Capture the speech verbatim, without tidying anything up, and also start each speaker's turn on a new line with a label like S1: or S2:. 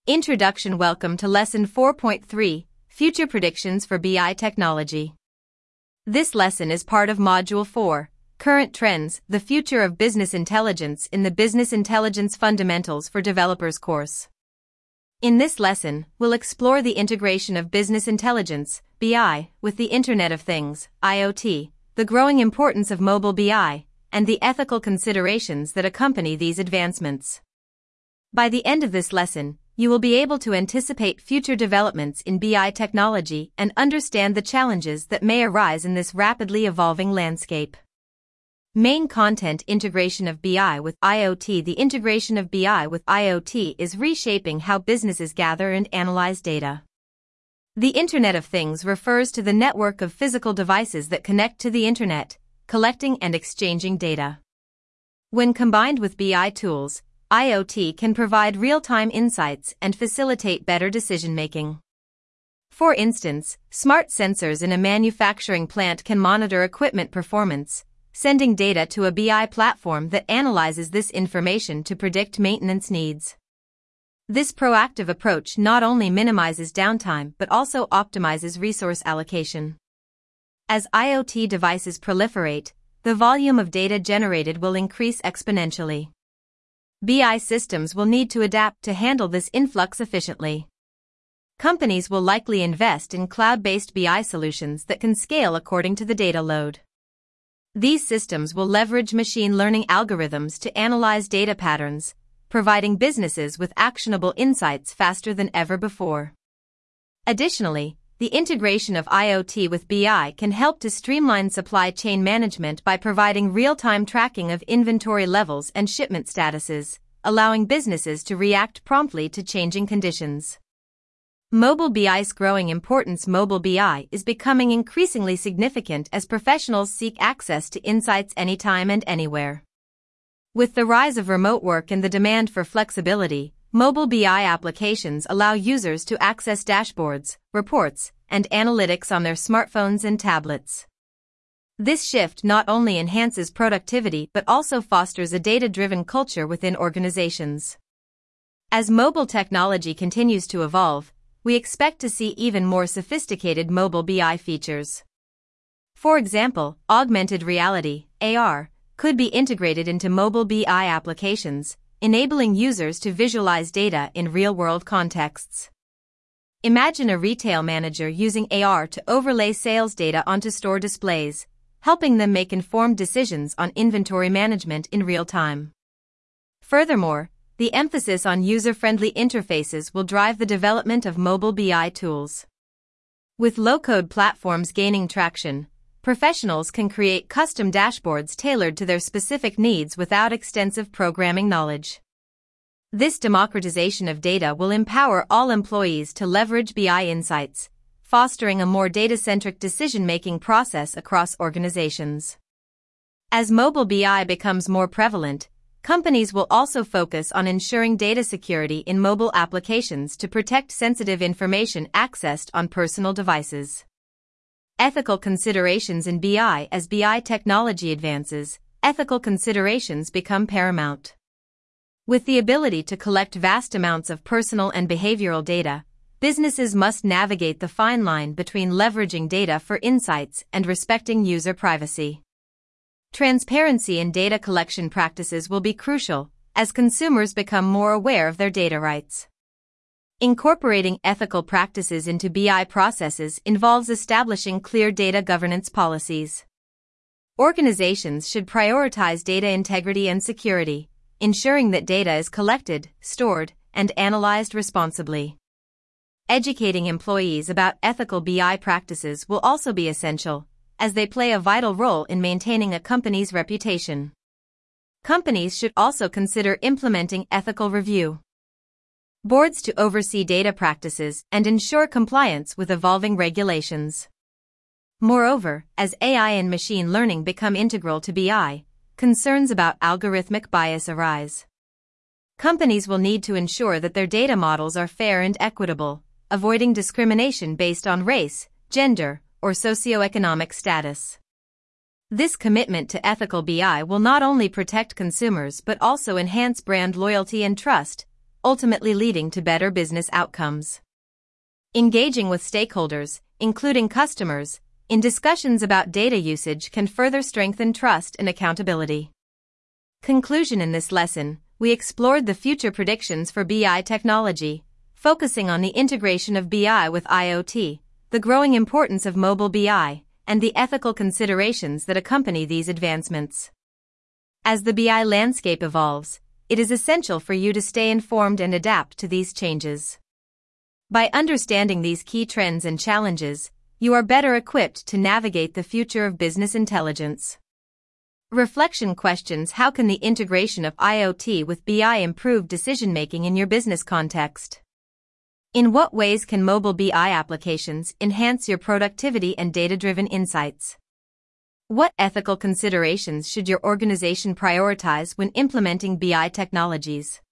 S1: Introduction. Welcome to Lesson four point three, Future Predictions for B I Technology. This lesson is part of Module four, Current Trends, the Future of Business Intelligence in the Business Intelligence Fundamentals for Developers course. In this lesson, we'll explore the integration of business intelligence, B I, with the Internet of Things, I O T, the growing importance of mobile B I, and the ethical considerations that accompany these advancements. By the end of this lesson, you will be able to anticipate future developments in B I technology and understand the challenges that may arise in this rapidly evolving landscape. Main content: integration of B I with I O T. The integration of B I with I O T is reshaping how businesses gather and analyze data. The Internet of Things refers to the network of physical devices that connect to the Internet, collecting and exchanging data. When combined with B I tools, I O T can provide real-time insights and facilitate better decision-making. For instance, smart sensors in a manufacturing plant can monitor equipment performance, sending data to a B I platform that analyzes this information to predict maintenance needs. This proactive approach not only minimizes downtime but also optimizes resource allocation. As I O T devices proliferate, the volume of data generated will increase exponentially. B I systems will need to adapt to handle this influx efficiently. Companies will likely invest in cloud-based B I solutions that can scale according to the data load. These systems will leverage machine learning algorithms to analyze data patterns, providing businesses with actionable insights faster than ever before. Additionally, the integration of I O T with B I can help to streamline supply chain management by providing real-time tracking of inventory levels and shipment statuses, allowing businesses to react promptly to changing conditions. Mobile B I's growing importance. Mobile B I is becoming increasingly significant as professionals seek access to insights anytime and anywhere. With the rise of remote work and the demand for flexibility, mobile B I applications allow users to access dashboards, reports, and analytics on their smartphones and tablets. This shift not only enhances productivity but also fosters a data-driven culture within organizations. As mobile technology continues to evolve, we expect to see even more sophisticated mobile B I features. For example, augmented reality, A R, could be integrated into mobile B I applications, enabling users to visualize data in real-world contexts. Imagine a retail manager using A R to overlay sales data onto store displays, helping them make informed decisions on inventory management in real time. Furthermore, the emphasis on user-friendly interfaces will drive the development of mobile B I tools. With low-code platforms gaining traction, professionals can create custom dashboards tailored to their specific needs without extensive programming knowledge. This democratization of data will empower all employees to leverage B I insights, fostering a more data-centric decision-making process across organizations. As mobile B I becomes more prevalent, companies will also focus on ensuring data security in mobile applications to protect sensitive information accessed on personal devices. Ethical considerations in B I. As B I technology advances, ethical considerations become paramount. With the ability to collect vast amounts of personal and behavioral data, businesses must navigate the fine line between leveraging data for insights and respecting user privacy. Transparency in data collection practices will be crucial, as consumers become more aware of their data rights. Incorporating ethical practices into B I processes involves establishing clear data governance policies. Organizations should prioritize data integrity and security, ensuring that data is collected, stored, and analyzed responsibly. Educating employees about ethical B I practices will also be essential, as they play a vital role in maintaining a company's reputation. Companies should also consider implementing ethical review boards to oversee data practices and ensure compliance with evolving regulations. Moreover, as A I and machine learning become integral to B I, concerns about algorithmic bias arise. Companies will need to ensure that their data models are fair and equitable, avoiding discrimination based on race, gender, or socioeconomic status. This commitment to ethical B I will not only protect consumers but also enhance brand loyalty and trust, ultimately leading to better business outcomes. Engaging with stakeholders, including customers, in discussions about data usage can further strengthen trust and accountability. Conclusion: in this lesson, we explored the future predictions for B I technology, focusing on the integration of B I with IoT, the growing importance of mobile B I, and the ethical considerations that accompany these advancements. As the B I landscape evolves, it is essential for you to stay informed and adapt to these changes. By understanding these key trends and challenges, you are better equipped to navigate the future of business intelligence. Reflection questions: how can the integration of IoT with B I improve decision-making in your business context? In what ways can mobile B I applications enhance your productivity and data-driven insights? What ethical considerations should your organization prioritize when implementing B I technologies?